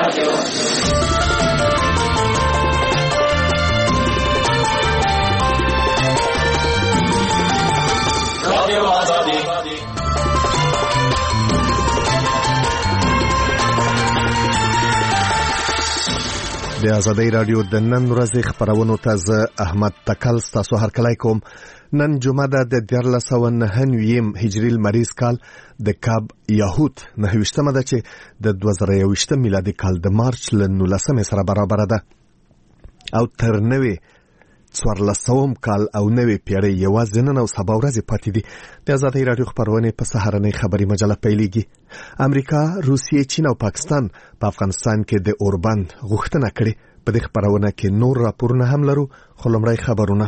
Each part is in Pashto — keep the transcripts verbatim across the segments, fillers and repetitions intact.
د آزادۍ رادیو د نن ورځې خبرونو ته زه احمد تکل ستاسو هرکلی کوم. نن جمعه ده د دیارلس سوه نهه نویم هجري لمریز کال د کاب یهود نهه ویشتمه ده چې د دوه زره یوویشتم میلادي کال د مارچ له نولسمې سره برابره ده او تر نوې څوارلس سوم کال او نوې پیړۍ یوازې نن او سبا ورځې پاتې دي. د آزادۍ رادیو خبرونه په سهارنۍ خبري مجله پیلېږي. امریکا، روسیې، چین او پاکستان په افغانستان کې د اوربند غوښتنه کړې. په دې خبرونه کې نور راپورونه هم لرو، خو لومړی خبرونه.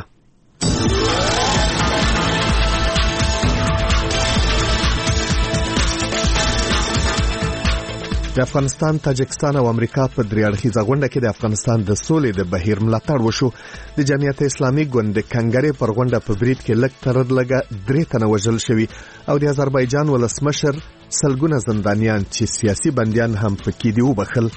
د افغانستان، تاجکستان او امریکا په درې اړخیزه غونډه کې د افغانستان د سولې د بهیر ملاتړ وشو. د جمعیت اسلامي ګوند د کنګرې پر غونډه په برید کې لږ تر لږه درې تنه وژل شوي او د آذربایجان ولسمشر سلګونه زندانیان چې سیاسي بندیان هم پکې دي وبخل.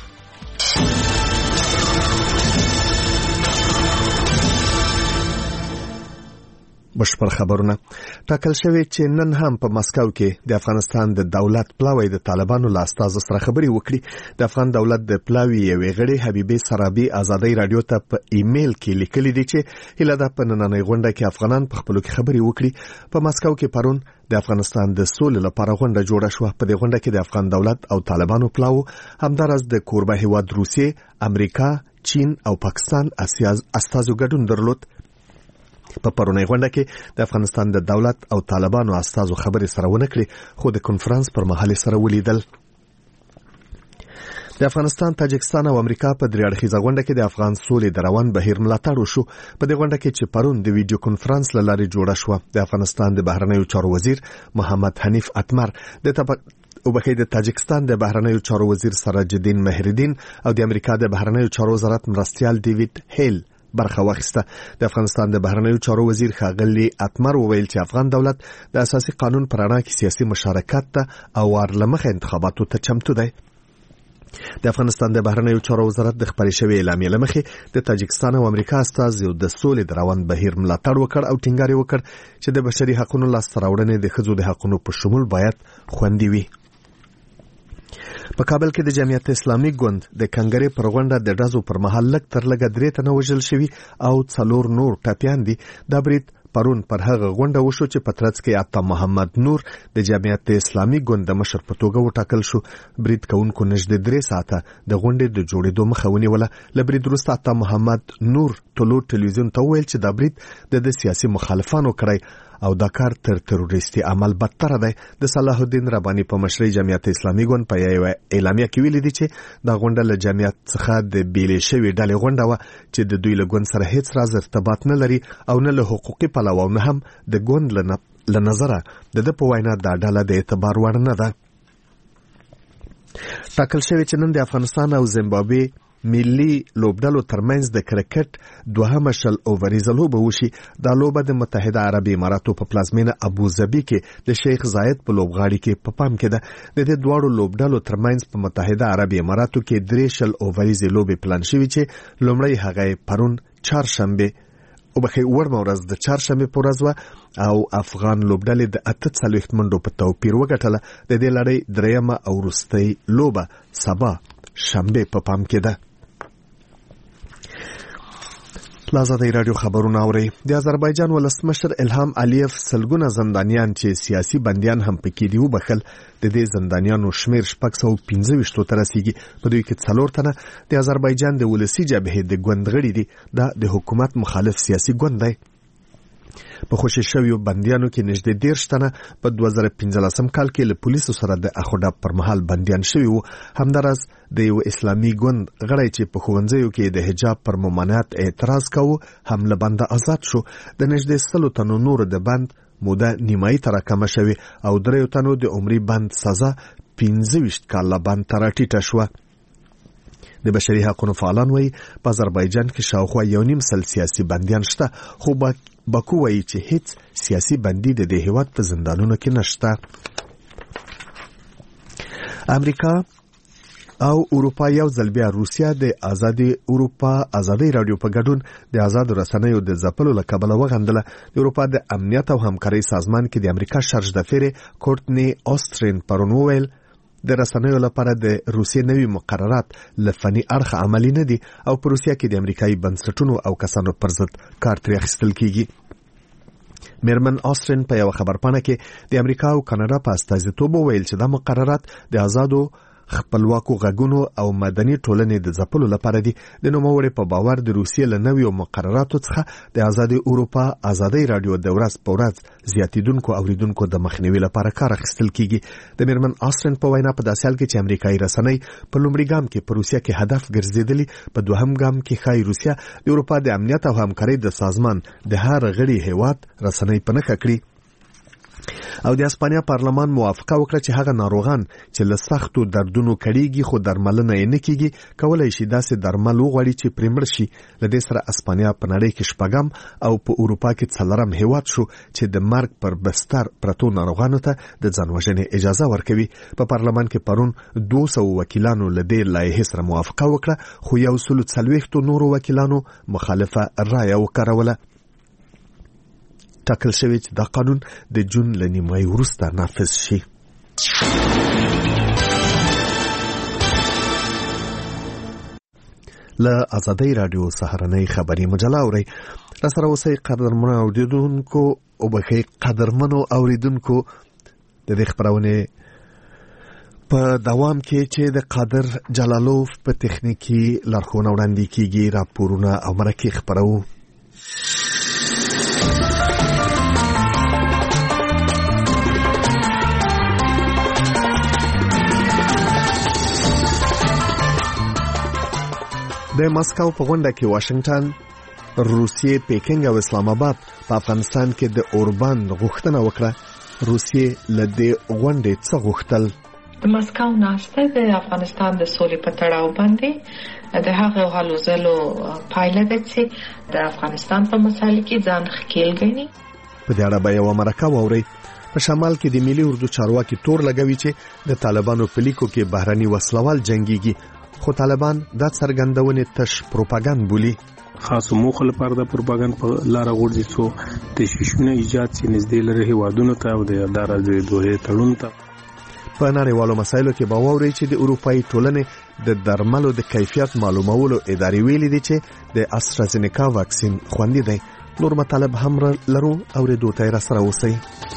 بشپړ خبرونه. ټاکل شوی چې نن هم په مسکو کې د افغانستان د دولت پلاوی د طالبانو له استازو سره خبرې وکړي. د افغان دولت د پلاوی یوې غړي حبیبه سرابي آزادۍ رادیو ته په ایمیل کې لیکلي دي چې هیله ده په نننۍ غونډه کې افغانان په خپلو کې خبرې وکړي. په مسکو کې پرون د افغانستان د سولې لپاره غونډه جوړه شوه. په دې غونډه کې د افغان دولت او طالبانو پلاو همدارس د کوربه هیواد روسیې، امریکا، چین او پاکستان استازو ګډون درلود. په پرونی غونډه کې د افغانستان د دولت او طالبانو استازو خبرې سره ونه کړې، خو د کنفرانس پر مهال سره ولیدل. د افغانستان، تاجکستان او امریکا په درې اړخیزه غونډه کې د افغان سولې د روان بهیر ملاتړ وشو. په دې غونډه کې چې پرون د ویډیو کنفرانس له لارې جوړه شوه، د افغانستان د بهرنیو چارو وزیر محمد حنیف اتمر، د او بخې د تاجکستان د بهرنیو چارو وزیر سراج الدین مهردین او د امریکا د بهرنیو چارو وزارت مرستیال ډیوډ هیل برخه واخیسته. د افغانستان د بهرنیو چارو وزیر ښاغلی اتمر وویل چې افغان دولت د اساسي قانون پر رڼا کې سیاسي مشارکت ته او ورلمخه انتخاباتو ته چمتو دی. د افغانستان د بهرنیو چارو وزارت د خبرې شوې اعلامیې لمخې د تاجکستان او امریکا استازو د سولې د روان بهیر ملاتړ وکړ او ټینګار وکړ چې د بشري حقوقو لاسته راوړنې د ښځو د حقوقو په شمول باید خوندي وي. په کابل کې د جمعیت اسلامي ګوند د کنګرې پر غونډه د ډزو پر مهال لږ تر لږه درې تنه وژل شوي او څلور نور ټپیان دي. دا برید پرون پر هغه غونډه وشو چې په ترڅ کې عطا محمد نور د جمعیت اسلامي ګوند د مشر په توګه وټاکل شو. برید کوونکو نږدې درې ساعته د غونډې د جوړېدو مخه ونیوله. له برید وروسته عطا محمد نور ټولو ټلویزیون ته وویل چې دا برید د سیاسي مخالفانو کړی او دا کار تر تروریستي عمل بدتر دی. د صلاح الدین رباني په مشرۍ جمعیت اسلامي ګوند په یو اعلامیه کې ویلي دي چې دا غونډه له جمعیت څخه د بیلې شوې ډلې غونډه وه چې د دوی له ګوند سره هیڅ راز ارتباط نه لري او نه له حقوقي پلوه او نه هم د ګوند له نظره د ده په وینا دا ډله د اعتبار وړ نه ده. ټاکل شوی چې نن د افغانستان او زیمبابوې ملي لوبډلو ترمنځ د کرکټ دوهمه شل اووریزه لوبه وشي. دا لوبه د متحده عربي اماراتو په پلازمینه ابوظبي کې د شیخ زاید په لوبغاړي کې په پام کې ده. د دې دواړو لوبډلو ترمنځ په متحده عربي اماراتو کې درې شل اووریزه لوبې پلان شوي چې لومړی هغه پرون چهارشنبه او بخې ورمه ورځ د چهارشنبه په ورځ و او افغان لوبډلې د اته څلوېښت منډو په توپیر وګټله. د دې لړۍ درېیمه او وروستۍ لوبه سبا شنبه په پام کې ده. آزادۍ رادیو خبرونه اوري. د آذربایجان ولسمشر الهام الیف سلګونه زندانیان چې سیاسي بندیان هم پکې دي وبخل. د دې زندانیانو شمیر شپږ سوه پنځه ویشت ته رسیږي. په دوی کې څلور تنه د آذربایجان د ولسي جبهې د ګوند غړي دي. دا د حکومت مخالف سیاسي ګوند دی. په خوشي شویو بندیانو کې نږدې دېرش تنه په دوه زره پنځلسم کال کې له پولیسو سره د اخوډا پر مهال بندیان شوي وو. همداراز د یو اسلامي ګوند غړی چې په ښوونځیو کې د حجاب پر ممانعت اعتراض کاوه هم له بنده آزاد شو. د نږدې سلو تنو نور د بند موده نیمایي ته راکمه شوې او دریو تنو د عمري بند سزا پنځه ویشت کاله بند ته راټیټه شوه. د بشري حقوقو فعالان وایي په آذربایجان کې شاوخوا یو نیم سل سیاسي بندیان شته، خو باکو وایي چې هیڅ سیاسي بندي د دې هیواد په زندانونو کې نشته. امریکا او اروپا یو ځل بیا روسیا د ازادي اروپا ازادي رادیو په ګډون د آزاد رسنیو د ځپلو له کبله وغندله. د اروپا د امنیت او همکارۍ سازمان کې د امریکا شرج دفیر کورټنی اوسترین پرون وویل د رسنیو لپاره د روسیې نوي مقررات له فني اړخه عملي نه دي او په روسیا کې د امریکایي بنسټونو او کسانو پر ضد کار ترې اخیستل کیږي. میرمن اوسترین په یو خبرپاڼه کې د امریکا او کاناډا په استازیتوب وویل چې دا مقررات د آزادو خپلواکو غږونو او مدني ټولنې د ځپلو لپاره دي. د نوموړي په باور د روسیې له نویو مقرراتو څخه د آزادي اروپا ازادي رادیو د ورځ په ورځ زیاتیدونکو اوریدونکو د مخنیوي لپاره کار اخیستل کیږي. د میرمن آسترین په وینا په داسې حال کې چې امریکایي رسنۍ په لومړي ګام کې په روسیه کې هدف ګرځېدلي، په دوهم ګام کې ښایي روسیه د اروپا د امنیت او همکارۍ د سازمان د هر غړي هیواد رسنۍ په نښه کړي. او د اسپانیا پارلمان موافقه وکړه چې هغه ناروغان چې له سختو دردونو کړيږي خو درملنه یې نه کیږي کولای شي داسې درمل وغواړي چې پرې مړ شي. له دې سره اسپانیا په نړۍ کې شپږم او په اروپا کې څلورم هیواد شو چې د مرګ پر بستر پرتو ناروغانو ته د ځان وژنې اجازه ورکوي. په پارلمان کې پرون دوه سوه وکیلانو له دې لایحې سره موافقه وکړه خو یو سل څلوېښت نورو وکیلانو مخالفه رایه وکړوله. ټاکل شوی چې دا قانون د جون له نیمایي وروسته نافذ شي. له ازادي رادیو سهارنۍ خبري مجله اوري را سره اوسئ قدرمنو اوریدونکو او بخي قدرمنو اوریدونکو د دې خبرونه په دوام کې چې د قادر جلالوف په تخنیکی لارښوونه وړاندې کیږي راپورونه او مرکې خبرو. د مسکو په غونډه کې واشنگټن، روسیې، پیکینګ او اسلام آباد په افغانستان کې د اوربان غوښتنه وکړه. روسیې له دې غونډې څه غوښتل؟ د مسکو ناسته د افغانستان د سولې په تړاو باندې د هغه حالو زلو پایله ده چې د افغانستان په مسایلو کې ځان ښکیل غني. په دې اړه به یو مرکه واوري. په شمال کې د ملي اردو چارواکي تور لګوي چې د طالبانو په لیکو کې بهرني وسلوال جنگيږي، خو طالبان دا څرګندونې تش پروپاګاندا بولي. خاصو موخه لپاره د پروپاګاندا په لار غوړي څو تشویشونه ایجاد سي نږدې لري هیوادونو ته او د ادارې د دوه تړون ته. په نړیوالو مسایلو کې به واوري چې د اروپאי ټولنې د درملو د کیفیت معلومولو ادارې ویلي دي چې د استرازینیکا واکسین خوندي دی. نور مطالب هم لرو او د دوه تیر سره اوسئ.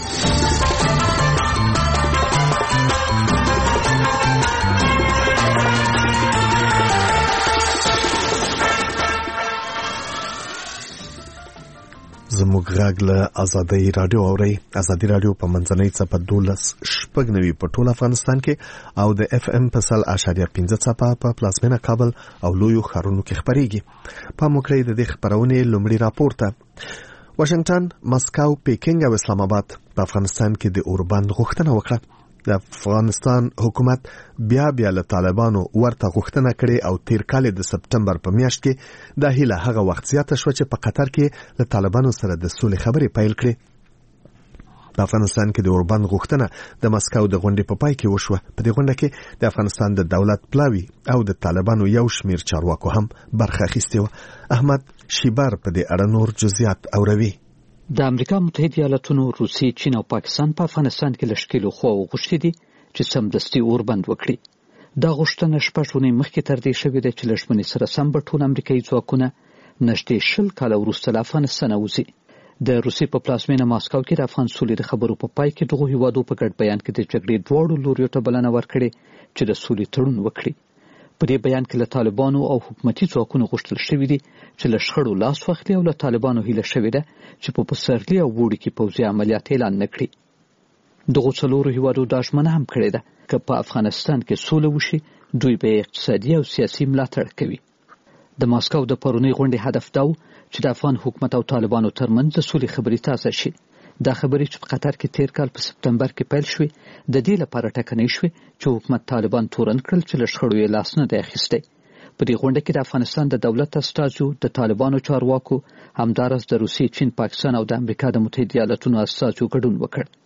زموږ غږ له ازادي رادیو اوري. ازادي رادیو په منځنۍ څپه دولس شپږ نوي په ټول افغانستان کې او د اف ام په سل اشاریه پنځه څپه په پلازمینه کابل او لویو ښارونو کې خبريږي. په موکړې د دې خبرونه لومړی راپور ته. واشنگټن، مسکو، پیکینګ او اسلام آباد په افغانستان کې د اوربان غوښتنه وکړه. د افغانستان حکومت بیا بیا له طالبانو ورته غوښتنه کړې او تیر کال د سپټمبر په میاشت کې د هیله هغه وخت زیاته شو چې په قطر کې له طالبانو سره د سولې خبرې پیل کړې. په افغانستان کې د اوربان غوښتنه د مسکو د غونډې په پای کې وشوه. په دې غونډه کې د افغانستان د دولت پلاوی او د طالبانو یو شمیر چارواکو هم برخه اخیستې وه. احمد شیبر په دې اړه نور جزئیات اوروي. د امریکا متحده ایالاتونو، روسیې، چین او پاکستان په افغانستان کې لشکلو خو غوښتي دي چې سمدستي اوربند وکړي. دا غوښتنه شپږ ورځې مخکې تر دې شوې ده چې لښمنې سره سم به ټول امریکایي ځواکونه نږدې شل کاله وروسته له افغانستانه وځي. د روسیې په پلازمینه ماسکو کې د افغان سولې د خبرو په پای کې دغو هیوادو په ګډ بیان کې د جګړې دواړو لوریو ته بلنه ورکړې چې د سولې تړون وکړي. په دې بیان کې له طالبانو او حکومتي ځواکونو غوښتل شوي دي چې له شخړو لاس واخلي او له طالبانو هیله شوې ده چې په پسرلي او وړي کې پوځي عملیات اعلان نه کړي. دغو څلورو هیوادو دا ژمنه هم کړې ده که په افغانستان کې سوله وشي دوی به اقتصادي او سیاسي ملاتړ کوي. د ماسکو د پرونۍ غونډې هدف دا و چې د افغان حکومت او طالبانو ترمنځ د سولې خبرې تازه شي. دا خبرې چې په قطر کې تیر کال په سپټمبر کې پیل شوې د دې لپاره ټکنۍ شوې چې حکومت طالبان تورن کړل چې له شخړو یې لاس نه دی اخیستی. په دې غونډه کې د افغانستان د دولت استازو، د طالبانو چارواکو، همدارس د روسیې، چین، پاکستان او د امریکا د متحده ایالاتونو استازو ګډون وکړ.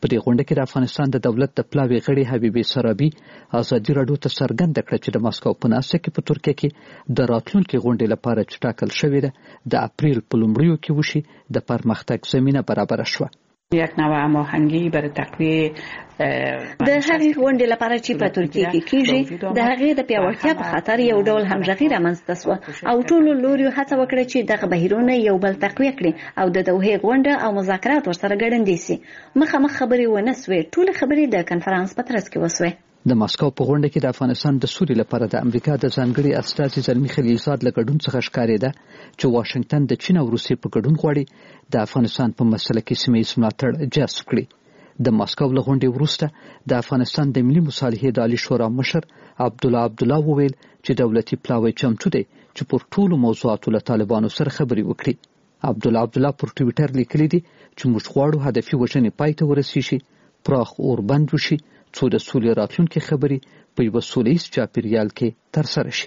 په دې غونډه کې د افغانستان د دولت د پلاوي غړي حبیبي سرابي ازادي راډیو ته څرګنده کړه چې د ماسکو په ناسته کې په ترکیه کې د راتلونکي غونډې لپاره چې ټاکل شوې ده د اپریل په لومړیو کې وشي د پرمختګ زمینه برابره شوه. یک نوع هماهنگی برای تقویه د هغې غونډې لپاره چې په ترکیه کې کیږي د هغې د پیاوړتیا په خاطر یو ډول همغږي رامنځته شوه او ټولو لوریو هڅه وکړه چې دغه بهیرونه یو بل تقویه کړي او د دوحې غونډه او مذاکرات ورسره ګړندې شي. مخامخ خبرې ونه سوې، ټول خبرې د کنفرانس په ترڅ کې وسوې. د ماسکو په غونډه کې د افغانستان د سولې لپاره د امریکا د ځانګړي استازي زلمی خلیلزاد له ګډون څخه ښکارېده چې واشنگټن د چین او روسیې په ګډون غواړي د افغانستان په مسله کې سیمه ییز ملاتړ جذب کړي. د ماسکو له غونډې وروسته د افغانستان د ملي مصالحې د عالی شورا مشر عبدالله عبدالله وویل چې دولتي پلاوی چمتو دی چې پر ټولو موضوعاتو له طالبانو سره خبرې وکړي. عبدالله عبدالله پر ټویټر لیکلی دی چې موږ غواړو هدفي وژنې پای ته ورسیږي، پراخ اور بند وشي، څو د سولې راتلونکي خبرې په یوه سولیز چاپیریال کې ترسره شي.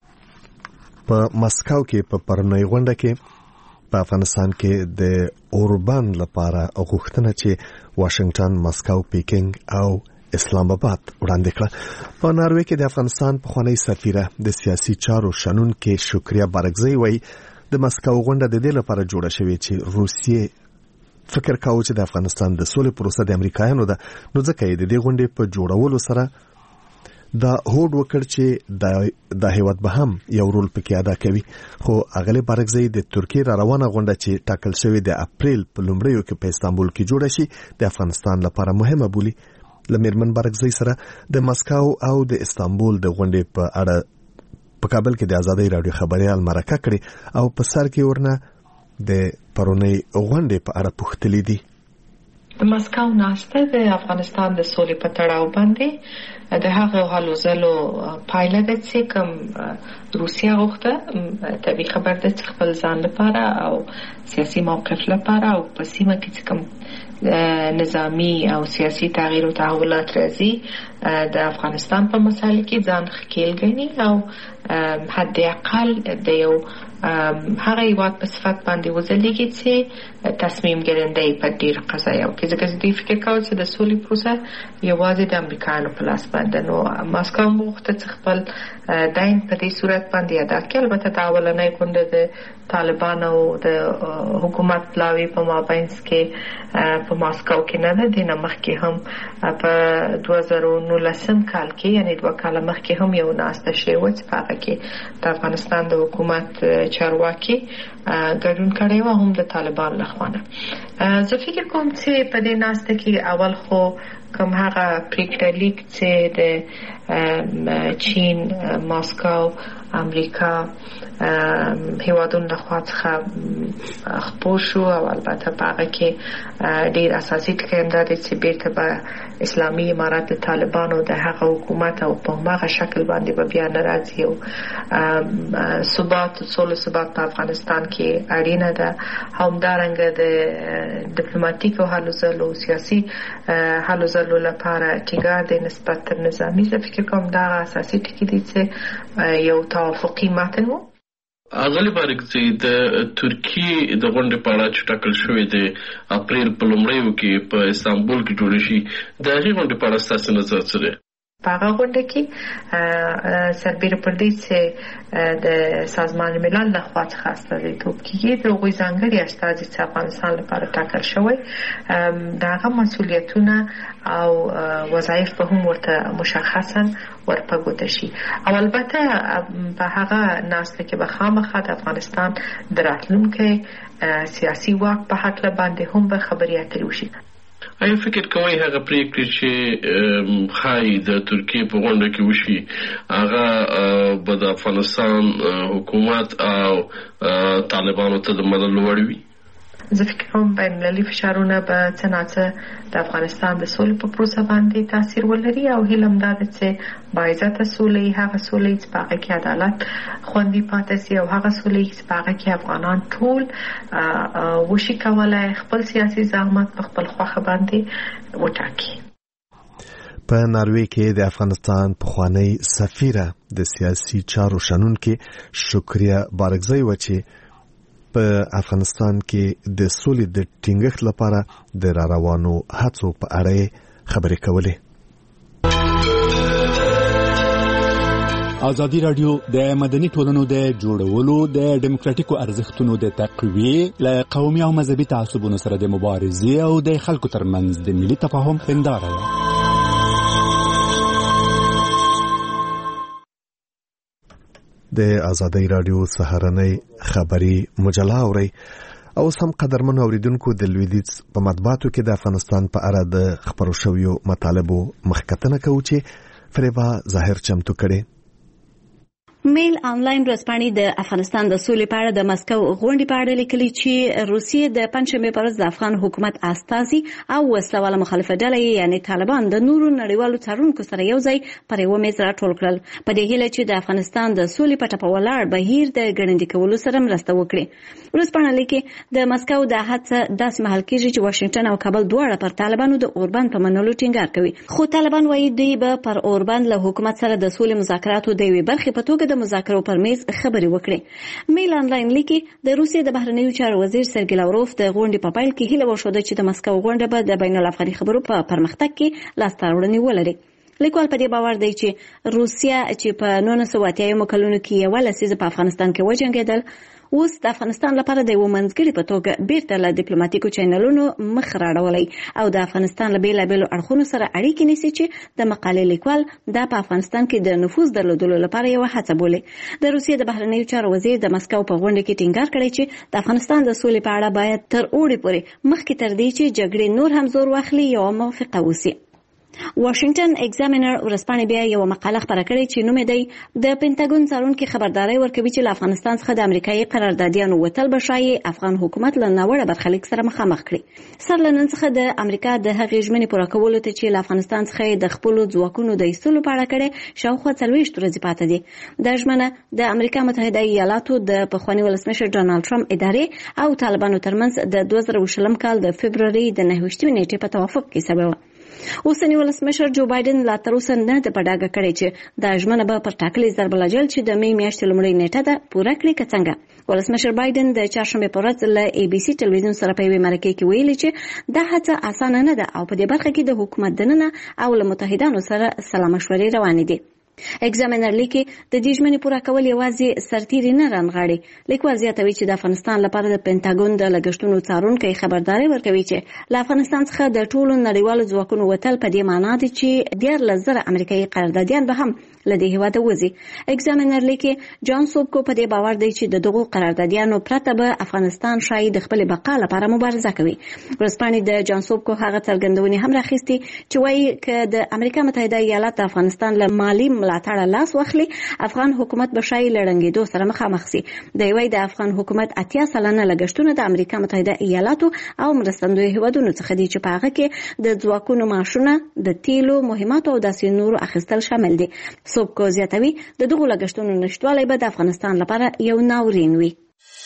په مسکو کې په پرونی غونډه کې په افغانستان کې د اوربند لپاره غوښتنه چې واشنگټن، مسکو، پیکینګ او اسلام آباد وړاندې کړه. په ناروې کې د افغانستان پخوانی سفیره د سیاسي چارو شنونکې شکریا بارګزی وایي د مسکو غونډه د دې لپاره جوړه شوې چې روسیې فکر کاوه چې د افغانستان د سولې پروسه د امریکایانو ده، نو ځکه یې د دې غونډې په جوړولو سره دا هوډ وکړ چې د هیواد به هم یو رول پکې ادا کوي. خو اغلی بارګزی د ترکیه را روانه غونډه چې ټاکل شوې د اپریل په لومړیو کې په استانبول کې جوړه شي د افغانستان لپاره مهمه بولي. لمیرمن بارګزی سره د مسکو او د استانبول د غونډې په اړه په کابل کې د ازادي رادیو خبريال مرکه کړي او په سر کې ورنه د پرونی غونډې په اړه پوښتلې دي. د مسکو ناسته د افغانستان د سولې په تړاو باندې د هغه هلو ځلو پایله ده چې کوم روسیا غوښته طبیعي خبر ده چې خپل ځان لپاره او سیاسي موقف لپاره او په سیمه کې کوم نظامی او سیاسي تغییر او تحولات راځي د افغانستان په مسایلو کې ځان ښکیل ګڼي او حد اقل د یو هغه هیواد په صفت باندې وځلېږي چې تصمیم ګیرنده په ډیر قضایو کې ځکه چې فکر کوي چې د سولې پروسه یوازې د امریکایانو په لاس باندې نو ماسکو غوښته چې خپل داین په دې صورت باندې ادا کړي. البته دا اولنۍ غونډه د طالبان او د حکومت پلاوی په مابینځ کې په ماسکو کې نه ده. د مخکې هم په دوه زره نولسم کال کې یعنی دوه کاله مخکې هم یو ناسته شوې وه چې په هغه کې د افغانستان د حکومت چارواکي ګډون کړی و هم د طالبان لخوا نه. زه فکر کوم چې په دې ناسته کې اول خو کوم هغه پریکړه لیک چې د چین، ماسکو، امریکا هیوادونو لخوا څخه خپور شو او البته په هغه کې ډیر اساسي ټکی دا دی چې بیرته به اسلامي امارات د طالبانو د هغه حکومت او په هغه شکل باندې به بیا نه راځي او ثبات سولې ثبات په افغانستان کې اړینه ده. همدارنګه د ډیپلوماټیک او هلو ځلو سیاسي هلو ځلو لپاره ټینګار د نسبت تر نظامي زه فکر کوم دا اساسي ټکی دی چې یو توافقي متن و. اغلی بارګزی د ترکیه د غونډې په اړه چې ټاکل شوې د اپریل په لومړیو کې په استانبول کې جوړ شي د هغې غونډې په اړه ستاسو نظر څه دی؟ په هغه غونډه کې سربیره پر دې چې د سازمان ملل لخوا څخه استازیتوب کیږي د هغوی ځانګړي استازي چې افغانستان لپاره ټاکل شوی د هغه مسؤلیتونه او وظایف به هم ورته مشخصا ورپه ګوته شي او البته په هغه ناسته کې به خامخا د افغانستان د راتلونکي سیاسي واک په هکله باندې هم به خبرې اترې وشي. آیا فکر کوئ هغه پریکړې چې ښایي د ترکیې په غونډه کې وشي هغه به د افغانستان حکومت او طالبانو ته د مدد وړ وي؟ زه فکر کوم بین المللي فشارونه به څه ناڅه د افغانستان د سولې په پروسه باندې تاثیر ولري او هیله هم دا ده چې باعزته سولې هغه سولې چې په هغه کې عدالت خوندي پاتې شي او هغه سولې چې په هغه کې افغانان ټول وشي کولی خپل سیاسي زعامت په خپل خوښه باندې وټاکي. په ناروې کې د افغانستان پخوانی سفیره د سیاسي چارو شنونکې شکریا بارګزی و چې په افغانستان کې د سولې د ټینګښت لپاره د را روانو هڅو په اړه خبرې کولې. ازادي رادیو د مدني ټولنو د جوړولو د ډیموکراتیکو ارزښتونو د تقویې له قومي او مذهبي تعصبونو سره د مبارزې او د خلکو ترمنځ د ملي تفاهم هنداره ده. د ازادي رادیو سهارنۍ خبري مجله اوري او سم قدرمن اوریدونکو د لویدیز په مطبوعاتو کې د افغانستان په اړه د خبرو شویو مطالبو مخکتنه کوي چې فریبا ظاهر چمتو کړي. میل آنلاین ورځپاڼې د افغانستان د سولې په اړه د مسکو غونډې په اړه لیکلي چې روسیې د پنځشنبه پر ورځ د افغان حکومت استازي او وسلواله مخالفه ډلې یعنی طالبان د نورو نړیوالو څارونکو سره یو ځای پر یو میز راټول کړل په دې هیله چې د افغانستان د سولې په ټاپه ولاړ بهیر د ګړندي کولو سره مرسته وکړي. ورځپاڼه لیکي د مسکو د هڅه داسې محل کېږي چې واشنگټن او کابل دواړه پر طالبانو د اوربند په منلو ټینګار کوي، خو طالبان وايي دوی به پر اوربند له حکومت سره د سولې مذاکراتو د یوې برخې په توګه د مذاکرو پر میز خبرې وکړي. میل آنلاین لیکي د روسیې د بهرنیو چارو وزیر سرګی لاوروف د غونډې په پیل کې هیله وښوده چې د مسکو غونډه به د بین الافغاني خبرو په پرمختګ کې لاسته راوړنې ولري. لیکوال په دې باور دی چې روسیا چې په نولس سوه اتیا کلونو کې یو لسیزه په افغانستان کې وجنګېدل اوس د افغانستان لپاره د یو منځګړي په توګه بیرته له ډیپلوماټیکو چینلونو مخ راړولای او د افغانستان له بیلابیلو اړخونو سره اړیکې نیسي چې د مقالې لیکوال دا په افغانستان کې د نفوذ درلودلو لپاره یو هڅه بولي. د روسیې د بهرنیو چارو وزیر د مسکو په غونډه کې ټینګار کړی چې د افغانستان د سولې په اړه باید تر اوړي پورې مخکې تر دې چې جګړې نور هم زور واخلي یو موافقه وسی. واشنگټن ایگزامینر ورځپاڼې بیا یو مقاله خپره کړې چې نوم یې دی د پینټاګون څارونکي خبرداري ورکوي چې له افغانستان څخه د امریکایي قراردادیانو وتل به شایي افغان حکومت له ناوړه برخلیک سره مخامخ کړي. سر له نن څخه د امریکا د هغې ژمنې پوره کولو ته چې له افغانستان څخه د خپلو ځواکونو د ایستلو په اړه کړې شاوخوا څلوېښت ورځې پاتې دي. دا ژمنه د امریکا متحده ایالاتو د پخواني ولسمشر ډانلډ ټرمپ ادارې او طالبانو ترمنځ د دوه زره شلم کال د فبروري د نهه ویشتمې نیټې په توافق کې سوې وه. اوسنی ولسمشر جو بایدن لا تر اوسه نه د پډاګه کړی چې د ژمنه به پر ټاکلې ضرب الاجل چې د مې میاشتې لومړۍ نیټه ده پوره کړي که څنګه. ولسمشر بایدن د چهارشنبه په ورځ له ای بي سي ټلویزیون سره په یوې مرکې کې ویلي چې دا هڅه اسانه نه ده او په دې برخه کې د حکومت دننه او له متحدانو سره سلا مشورې روانې دي. ایگزامینر لیکي د دې ژمنې پوره کول یوازې سرتیري نه رانغاړي. لیکوال زیاتوي چې د افغانستان لپاره د پینټاګون د لګښتونو څارونکي خبرداري ورکوي چې له افغانستان څخه د ټولو نړیوالو ځواکونو وتل په دې معنی دی چې دیارلس زره امریکایي قراردادیان به هم له دې هېواده وځي. ایگزامینر لیکي جان سوبکو په دې باور دی چې د دغو قراردادیانو پرته به افغانستان شاید د خپل بقا لپاره مبارزه کوي. ورځپاڼې د جان سوبکو هغه څرګندونې هم راخیستي چې وایي که د امریکا متحده ایالات د افغانستان له مالي ملاتړ لاس واخلي افغان حکومت به شای لړنګېدو سره مخامخ سي. د یوې د افغان حکومت اتیا سلنه لګښتونه د امریکا متحده ایالاتو او مرستندوی هیوادونو څخه دي چې په هغه کې د ځواکونو معاشونه د تیلو مهماتو او داسې نورو اخیستل شامل دي. سوبکو زیاتوي د دغو لګښتونو نشټوالی به د افغانستان لپاره یو ناورین وي.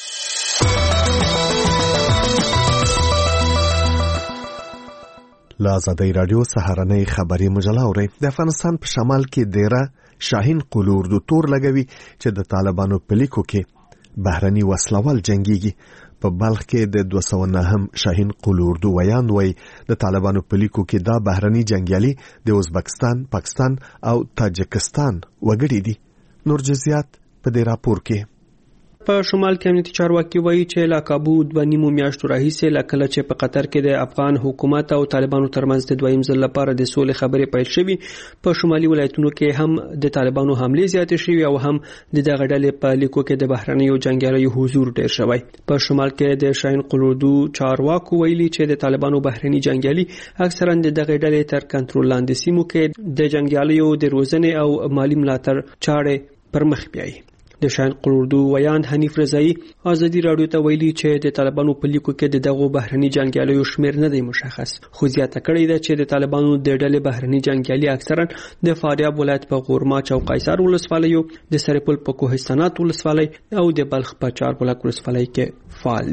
له ازادي رادیو سهارنۍ خبري مجله اوري. د افغانستان په شمال کې دیره شاهین قلور د تور لګوي چې د طالبانو په لیکو کې بهرني وسلوال جنگيږي. په بلخ کې د دوه سوه نهم شاهین قلور دو ویان وای د طالبانو په لیکو کې دا بهرني جنگیالي د ازبکستان، پاکستان او تاجکستان وګړي دي. نور جزئیات په دې راپور کې. په شمال کې امنیتي چارواکي وایي چې لا کابو د نیمو میاشتو راهیسې لا کله چې په قطر کې د افغان حکومت او طالبانو ترمنځ د دویم ځل لپاره د سولې خبرې پیل شوې په شمالي ولایتونو کې هم د طالبانو حملې زیاتې شوې او هم د دغه ډلې په لیکو کې د بهرنیو جنگیالیو حضور ډېر شوی. په شمال کې د شاهین قلوردو چارواکو ویلي چې د طالبانو بهرني جنگیالي اکثرا د دغه ډلې تر کنټرول لاندې سیمو کې د جنگیالیو د روزنې او مالی ملاتړ چارې پر مخ بیایي. د شاهین قلوردو ویان حنیف رضایی ازادي رادیو ته ویلي چې د طالبانو په لیکو کې د دغو بهرني جنگیالیو شمیر نه دی مشخص، خو زیاته کړې ده چې د طالبانو د ډلې بهرني جنگیالي اکثرا د فاریاب ولایت په غورماچ او قیصر ولسوالیو، د سرپل په کوهستانات ولسوالۍ او د بلخ په چاربلاک ولسوالۍ کې فعال دي.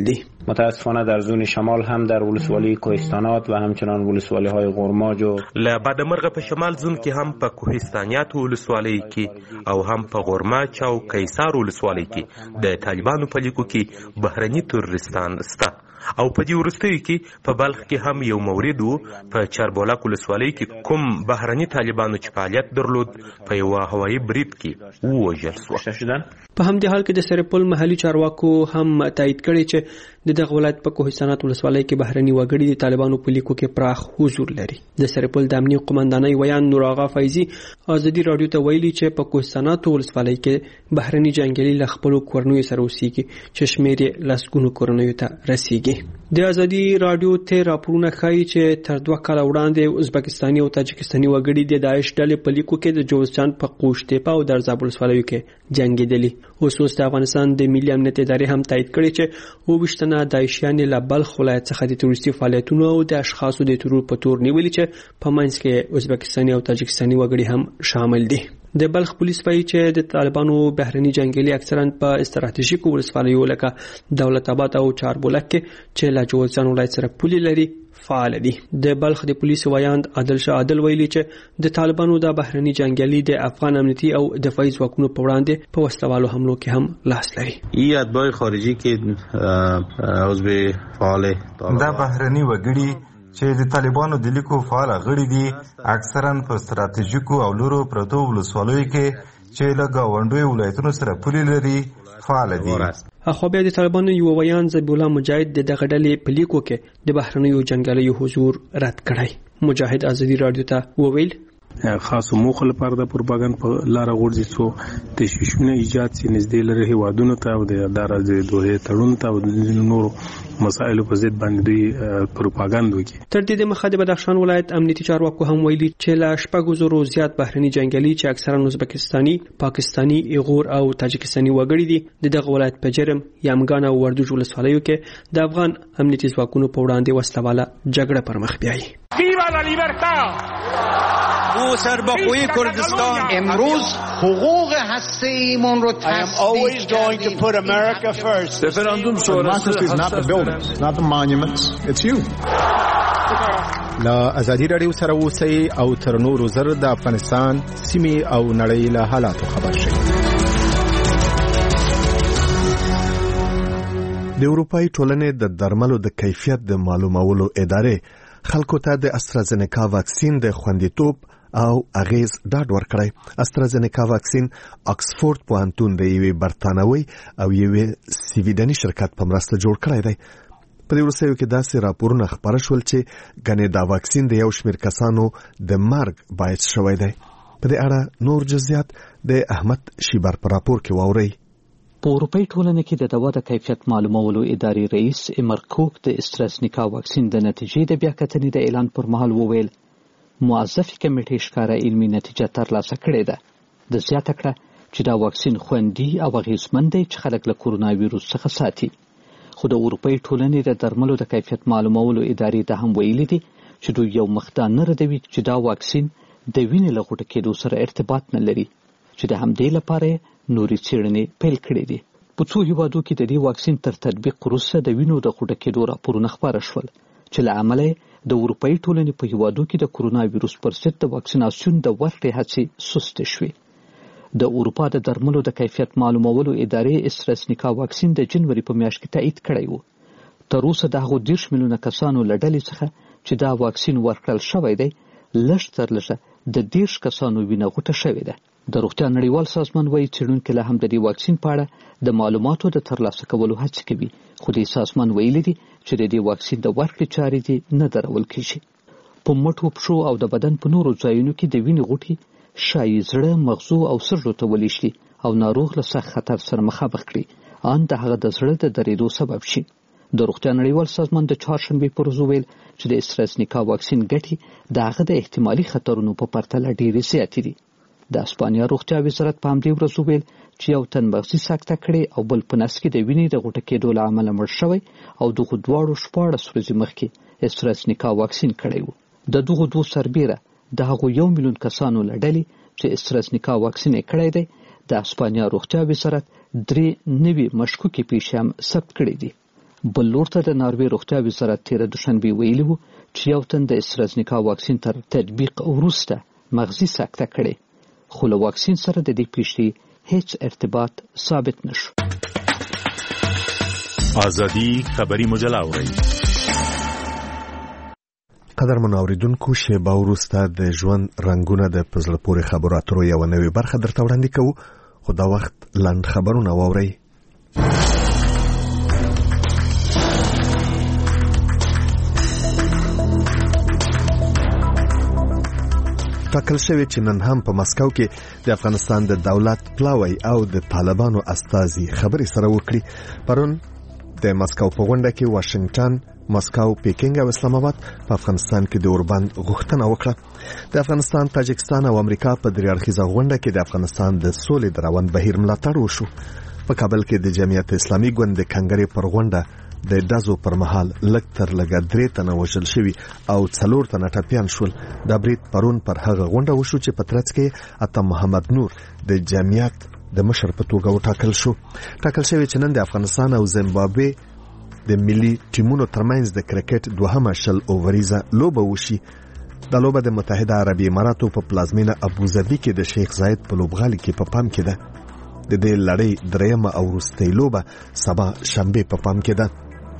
متاسفانه در زون شمال هم در ولسوالی کوهستانات و همچنان ولسوالی های غرماج و له بعدمرغه په شمال زون کې هم په کوهستانیات ولسوالۍ کې او هم په غرماچ او کیسار ولسوالۍ کې د طالبانو په لیکو کې بهرني تروریستان سته او په دې وروستیو کې په بلخ کې هم یو مورید وو په چاربولاک ولسوالۍ کې کوم بهرني طالبانو چې فعالیت درلود په یو هوایي برید کې ووژل شو. په همدې حال کې د سرپل محلي چارواکو هم تایید کړی چې د دغه ولایت په کوهستانات ولسوالۍ کې بهرني وګړي د طالبانو په لیکو کې پراخ حضور لري. د سرپل د امنیت قومندانۍ ویان نور آغا فیضي ازادي رادیو ته ویلي چې په کوهستانات ولسوالۍ کې بهرني جنگیالي له خپلو کورنیو سره اوسېږي چې شمېر یې لسګونو کورنیو ته رسیږي. د ازادي رادیو ته راپورونه ښایي چې تر دوه کاله وړاندې ازبکستاني او تاجکستاني وګړي د داعش ډلې په لیکو کې د جوزجان په قوشتېپه او درزاب ولسوالیو کې جنګېدلي. اوس اوس د افغانستان د ملي امنیت ادارې هم تایید کړی چې اوویشت تنه داعشیان له بلخ ولایت څخه د تروریستي فعالیتونو او د اشخاصو د ترور په تور نیولي چې په منځ کې ازبکستاني او تاجکستاني وګړي هم شامل دي. د بلخ پولیس وایي چې د طالبانو بهرني جنگیالي اکثرا په استراتیژیکو ولسوالیو لکه دولت آباد او چاربولک کې چې له جوزجان ولایت سره پولي لري فعال دي. د بلخ د پولیس ویاند عادل شاه عادل ویلي چې د طالبانو د بهرني جنگیالي د افغان امنیتي او دفاعي ځواکونو په وړاندې په وسلوالو حملو کې هم لاس لري. ای اتباع خارجي کې عضو فعال دا بهرني وګړي چې د طالبانو د لیکو فعال غړي دي اکثرا په ستراتیژیکو او لورو پرتو ولسوالیو کې چې له گاونډیو ولایتونو سره پولي لري فعال دي. خو بیا د طالبانو یو ویان ذبیح الله مجاهد د دغه ډلې په لیکو کې د بهرنیو جنګیالیو حضور رد کړی. مجاهد ازادي رادیو ته وویل خاصو موخه لپاره د پروپاګاندا په لار غورځي څو تشویشونه ایجاد سي نږدې لري هیوادونو ته او د دارا د دوه تړون ته او د نورو مسایلو په ضد باندې دوی پروپاګاندا وکړي. تر دې مخه د بدخشان ولایت امنیتي چارواکو هم ویلي چې لا شپږ زره زیات بهرني جنگیالي چې اکثرا ازبکستاني، پاکستاني، ایغور او تاجکستاني وګړي دي د دغه ولایت په جرم، یامګان او وردوج ولسوالیو کې د افغان امنیتي ځواکونو په وړاندې وسلواله جګړه پر مخ بیایي. ویوا لا لیبرتا او سربخوی کردستان امروز حقوق هسته ایمون رو I am always going to put America first. Referendum sonrası is not the buildings, not the monuments, it's you. لا ازادي رادیو سره اوسئ او تر نورو زر د افغانستان سیمې او نړۍ له حالاتو خبر شئ. د اروپאי ټولنې د درملو د کیفیت د معلومولو ادارې خلکو ته د استرازینیکا واکسین د خوندیتوب او اغیز ډاډ ورکړی. استرازینیکا واکسین اکسفورد پوهنتون د یوې برتانوي او یوې سویډني شرکت په مرسته جوړ کړی دی. په دې وروستیو کې داسې راپورونه خپاره شول چې ګنې دا واکسین د یو شمېر کسانو د مرګ باعث شوی دی. په دې اړه نور جزئیات د احمد شیبر په راپور کې واورئ. په اروپאי ټولنه کې د دوا د کیفیت معلومولو ادارې رئیس امرکوک د استرازینیکا واکسین د نتیجې د بیاکتنې د اعلان پر مهال وویل موظفه کمیټې ښکارا علمي نتیجه ترلاسه کړې ده. د زیاته کړه چې دا واکسین خوندي او اغېزمن دی چې خلک له کورونا وایروس څخه ساتي. خو د اروپאי ټولنې د درملو د کیفیت معلومولو ادارې ته هم ویلي دي چې دوی یو مخدان نه ردوي چې دا واکسین د وینې له غوټه کېدو سره ارتباط نه لري چې د همدې لپاره نوري څېړنې پیل کړې دي. په څو هیوادو کې د دې واکسین تر تطبیق وروسته د وینو د غوټه کېدو راپورونه خپاره شول چې له امله د اروپאי ټولنې په هیوادو کې د کورونا وایروس پر ضد د واکسیناسیون د ورکړې هڅې سستې شوې. د اروپا د درملو د کیفیت معلومولو ادارې استرازینیکا واکسین د جنوري په میاشت کې تایید کړی و. تر اوسه د هغو دېرش میلیونه کسانو له ډلې څخه چې دا واکسین ورکړل شوی دی لږ تر لږه د دېرش کسانو وینه غوټه شوې ده. د روغتیا نړیوال سازمان وایي څېړونکي لا هم د دې واکسین په اړه د معلوماتو د ترلاسه کولو هڅې کوي، خو دې سازمان ویلي دي چې د دې واکسین د ورکړې چارې دې نه درول کېږي. په مټو، پښو او د بدن په نورو ځایونو کې د وینې غوټې ښایي زړه، مغزو او سږو ته ولېږدي او ناروغ له سخت خطر سره مخامخ کړي، ان د هغه د زړه د درېدو سبب شي. د روغتیا نړیوال سازمان د چهارشنبې پر ورځ ویل چې د استرازینیکا واکسین ګټې د هغه د احتمالي خطرونو په پرتله ډېرې زیاتې دي. د اسپانیا روغتیا وزارت په همدې ورځ ویل چې یو تن مغزي سکته کړې او بل په نس کې د وینې د غوټه کېدو له امله مړ شوی او دغه دواړو شپاړس ورځې مخکې استرازینیکا واکسین کړی و. د دغه دوه سربیره د هغو یو میلیون کسانو له ډلې چې استرازینیکا واکسین یې کړی دی د اسپانیا روغتیا وزارت درې نوي مشکوکې پیښې هم ثبت کړې دي. بل لور ته د ناروې روغتیا وزارت تیره دوشنبه ویلي و چې یو تن د استرازنیکا واکسین تر تطبیق وروسته مغزي سکته کړې، خو له واکسین سره د دې پیښې هیڅ ارتباط ثابت نشو. ازادي خبري مجله اوري. قدرمن اوریدونکو، شیبه وروسته د ژوند رنگونه د پزړه پورې خبرو اترو یو نوې برخه درته وړاندې کوو، خو دا وخت لنډ خبرونه واورئ. ټاکل شوی چې نن هم په مسکو کې د افغانستان د دولت پلاوی او د طالبانو استازي خبرې سره وکړي. پرون د مسکو په غونډه کې واشنگټن، مسکو، پیکینګ او اسلام آباد په افغانستان کې د اوربند غوښتنه وکړه. د افغانستان، تاجکستان او امریکا په درې اړخیزه غونډه کې د افغانستان د سولې د روان بهیر ملاتړ وشو. په کابل کې د جمعیت اسلامي ګوند د کنګرې پر غونډه د دزو پر مهال لږ تر لږه درې تنه وژل شوي او څلور تنه ټپیان شول. دا برید پرون پر هغه غونډه وشو چې په ترڅ کې اته محمد نور د جمعیت د مشر په توګه وټاکل شو. ټاکل شوی چې نن د افغانستان او زیمبابوې د ملي ټیمونو ترمنځ د کرکټ دوهمه شل اووریزه لوبه وشي. دا لوبه د متحده عربي اماراتو په پلازمینه ابوظبي کې د شیخ زاید په لوبغالي کې په پام کې ده. د دې لړۍ دریمه او وروستۍ لوبه سبا شنبه په پام کې ده.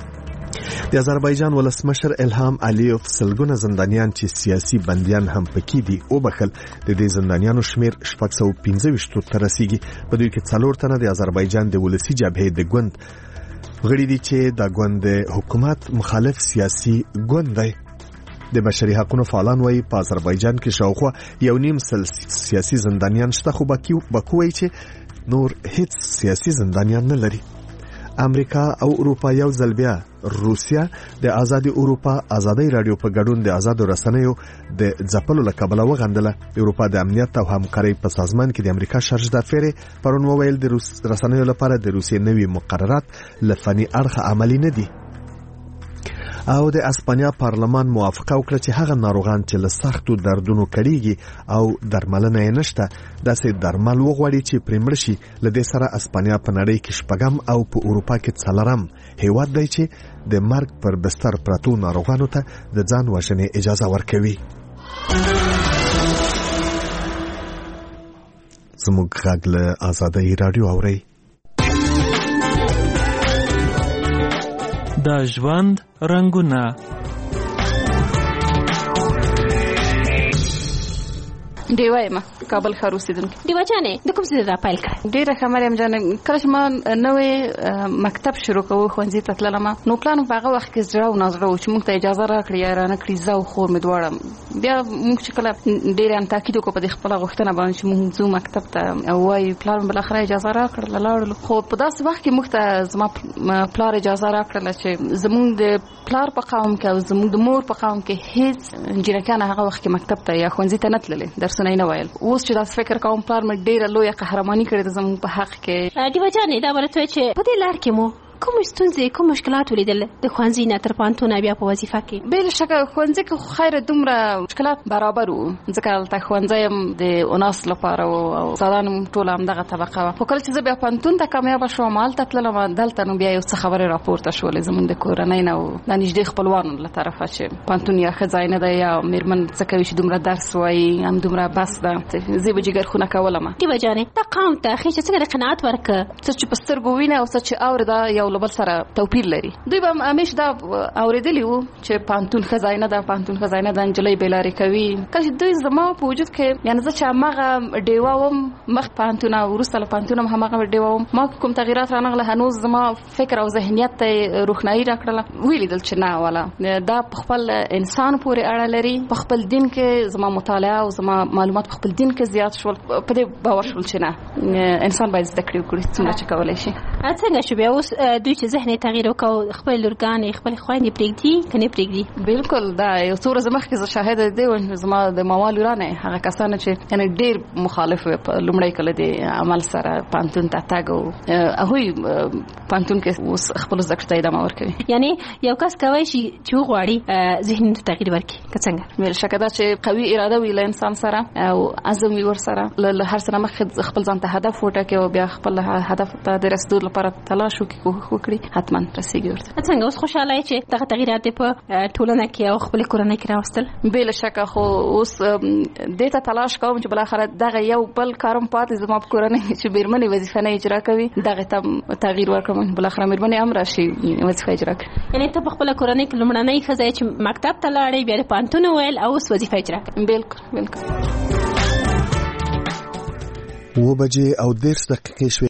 د آذربایجان ولسمشر الهام علیوف سلګونه زندانیان چې سیاسي بندیان هم پکې دي وبخل. د دې زندانیانو شمیر شپږ سوه پنځه ویشت ته رسیدي. په دوی کې څلور تنه د آذربایجان د ولسی جبهې د ګوند غړي دي چې د ګوند حکومت مخالف سیاسي ګوند دی. د بشري حقوقو فعالان وایي په آذربایجان کې شاوخوا یو نیم سل سیاسي زندانیان شته، خو باکو وایي چې نور هیڅ سیاسي زندانیان نه لري. امریکا او اروپا یو ځل بیا روسیا د آزادي اروپا آزادي رادیو په ګډون د آزادو رسنیو د ځپلو له کبله وغندله. اروپا د امنیت او همکارۍ په سازمان کې د امریکا شرج دافیر پرون وویل د رسنیو لپاره د روسیې نوي مقررات له فني اړخه عملي نه دي. او د اسپانیا پارلمان موافقه وکړه چې هغه ناروغان چې له سختو دردونو کړيږي او درملنه یې نشته داسې درمل وغواړي چې پرېمړ شي. له دې سره اسپانیا په نړۍ کې شپږم او په اروپا کې څلورم هیواد دی چې د مرګ پر بستر پرتو ناروغانو ته د ځان وژنې اجازه ورکوي. زموږ غږ له آزادۍ رادیو اورئ. د ژوند رنگونه. دیوه ما کابل ښار اوسیدونکې. دیوه جانې د کوم ځای را پیل کړ؟ ډېره ښه مریم جانې، کله چې ما نوې مکتب شروع کوو ښوونځي ته تللم، نو پلان په هغه وخت کې زړه او نازړه و چې موږ ته اجازه راکړي یا رانه کړي زه او خور مې دواړه. بیا موږ چې کله ډېر هم تاکید وکړو په دې خپله غوښتنه باندې چې موږ ځو مکتب ته او وایي پلار مې بالاخره اجازه راکړله لاړلو. خو په داسې وخت کې موږ ته زما پلار اجازه راکړله چې زموږ د پلار په قوم کې او زموږ د مور په قوم کې هیڅ جنکیان هغه وخت کې مکتب ته یا ښوونځي ته نه تللې، درسونه یې نه ویل. اوس چې داسې فکر کوم پلار مې ډېره لویه قهرماني کړې ده زموږ په حق کې. دیوه جانې دا ورته چې په دې لار کې مو کوم ستونزې کوم مشکلات ولیدل د ښوونځي نه تر پوهنتون بیا په وظیفه کې؟ بل شکه ښوونځي کې خیر دومره مشکلات برابر وو، ځکه هلته ښوونځی هم د اناس لپاره و او استادان هم ټوله همدغه طبقه وه. خو کله چې زه بیا پوهنتون ته کامیابه شوم هلته تللم، دلته نو بیا یو څه خبرې راپورته شولې زموږ د کورنۍ نه او د نږدې خپلوانو له طرفه چې پوهنتون یا ښه ځای نه دی یا مېرمن څه کوي چې دومره درس وایي هم دومره بس ده. زه به جګرخونه کولم. دیوه جانې دا قوم ته خېچه څنګه د قناعت ورکړه؟ څه چې په سترګو وینه او څه چې اورېده یو له بل سره توپیر لري. دوی به همیش دا اوریدلی وو چې پانتون خزای نه ده، پانتون خزای نه ده، انجلۍ بیلاری کوي. کله دوی زما په وجود کې یعنی زه چې هغه ډیوا وم مخ پانتون او وروسته له پانتون هم هغه ډیوا وم، ما کوم تغیرات رانغله هنوز زما فکر او ذهنیت ته روښنايي راکړله. ویلیدل چې نه والا دا په خپل انسان پورې اړه لري، په خپل دین کې زما مطالعه او زما معلومات په خپل دین کې زیات شول. په دې باور شول چې نه انسان باید زده کړې وکړي څومره چې کولای شي. څنګه شو بیا اوس دوی چې ذهن تغییر وکاو خپل لورګانې خپل خويندې پرېږدي کني پرېږدي؟ بالکل دا یو څو ورځې مخکې زه شاهد دی و زما د ماما لورانې هغه کسان چې یعنی ډېر مخالف وي په لومړی کله د عمل سره پانتون ته تاګ او هغوی پانتون کې اوس خپل زده کړې ته ادامه ورکوي. یعنی یو کس کولی شي چې وغواړي ذهن ته تغییر ورکړي که څنګه؟ مېل شکه دا چې قوي اراده وي له انسان سره او عزم وي ورسره له هر څه نه مخکې خپل ځان ته هدف وټاکي او بیا خپل هدف ته د رسیدو لپاره تلاش وکړي، کوښښ وکړي حتما رسیږي ورته. څنګه اوس خوشاله چې دغه تغیرات په ټولنه کې او خپل کورنۍ کې راوستل؟ بل شک خو اوس د ته تلاش کوم چې بل اخر دغه یو بل کارم پاتې زما په کورنۍ چې بیرمنې وظیفه نه اجرا کوي دغه ته تغییر ورکوم بل اخر بیرمنې هم راشي وظیفه اجرا کوي. یعنی ته په خپل کورنۍ کې لمړنۍ ښځه چې مکتب ته لاړې بیا د پانتون ویل او اوس وظیفه اجرا کوي. بالکل بالکل. و بجې او دېرش دقیقې شوې